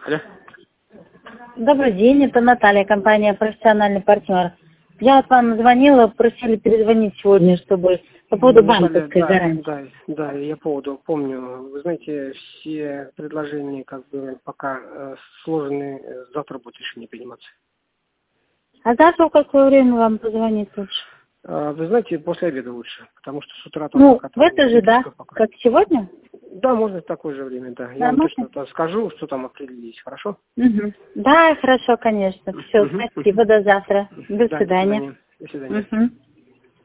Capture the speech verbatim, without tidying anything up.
Алло. Добрый день, это Наталья, компания «Профессиональный партнер». Я вот вам звонила, просили перезвонить сегодня, чтобы по поводу банковской да, гарантии. Да, да, я поводу помню. Вы знаете, все предложения как бы пока э, сложные, завтра будет решение приниматься. А завтра в какое время вам позвонить лучше? А, вы знаете, после обеда лучше, потому что с утра там Ну, пока в это же, да, пока. как сегодня? Да, можно в такое же время, да. Я вам точно там скажу, что там определились, хорошо? Угу. Да, хорошо, конечно. Все, Угу. спасибо, до завтра. До Да, свидания. До свидания. До свидания. Угу.